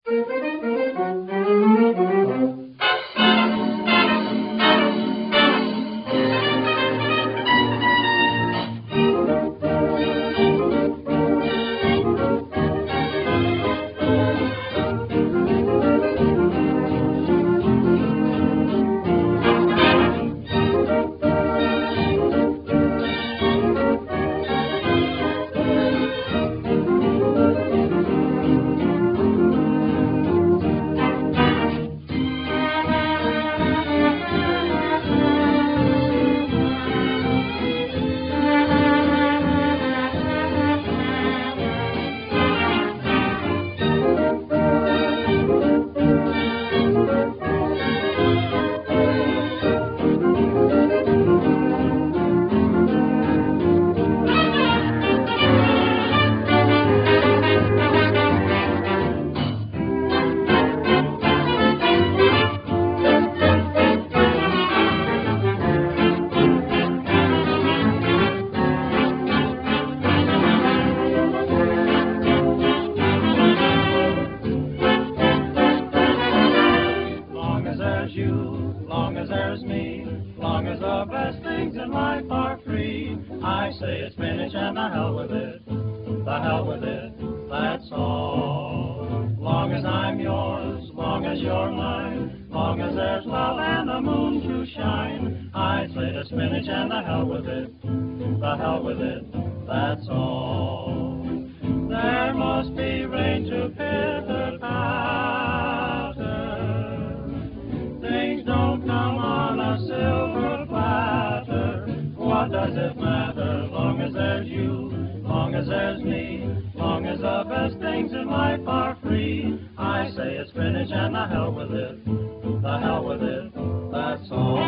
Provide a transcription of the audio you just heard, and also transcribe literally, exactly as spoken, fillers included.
Long as there's me, long as the best things in life are free, I say it's spinach and the hell with it, the hell with it, that's all. Long as I'm yours, long as you're mine, long as there's love and the moon to shine, I say the spinach and the hell with it, the hell with it, that's all. There must be rain to pitter-patter, things don't come on a silver platter. What does it matter, long as there's you, long as there's me, long as the best things in life are free, I say it's spinach and the hell with it, the hell with it, that's all.